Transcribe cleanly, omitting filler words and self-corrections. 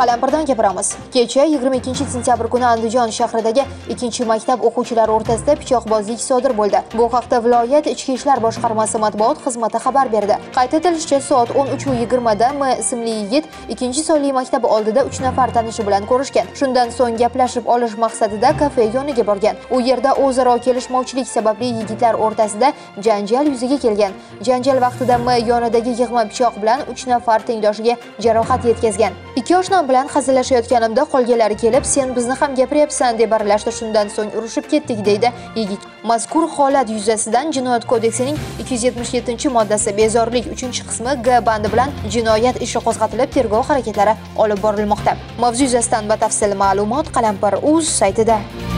Qalampirdan gapiramiz. Kecha 22-sentyabr kuni Andijon shahridagi 2-maktab o'quvchilari o'rtasida pichoqbozlik sodir bo'ldi. Bu haqda viloyat Ichki ishlar boshqarmasi matbuot xizmati xabar berdi. Qayd etilishicha, soat 13:20 da M ismli yigit 2-sonli maktab oldida 3 nafar tanishi bilan ko'rishgan. Shundan so'ng gaplashib olish maqsadida kafe yoniga borgan. U yerda o'zaro kelishmovchilik sababli yigitlar o'rtasida janjal yuzaga kelgan. Janjal vaqtida M yonidagi yig'ma pichoq bilan 3 nafar tengdoshiga jarohat yetkazgan. 2 oshnam bilan hazillashayotganimda qolganlari kelib, "Sen bizni ham gapiryapsan" deb aralashdi. Shundan so'ng urushib ketdik, deydi yigit. Mazkur holat yuzasidan Jinoyat kodeksining 277-moddasi bezorilik 3-qismi G bandi bilan jinoyat ishi qo'zg'atilib, tergov harakatlari olib borilmoqda. Mavzu yuzasidan batafsil ma'lumot Qalampir.uz saytida.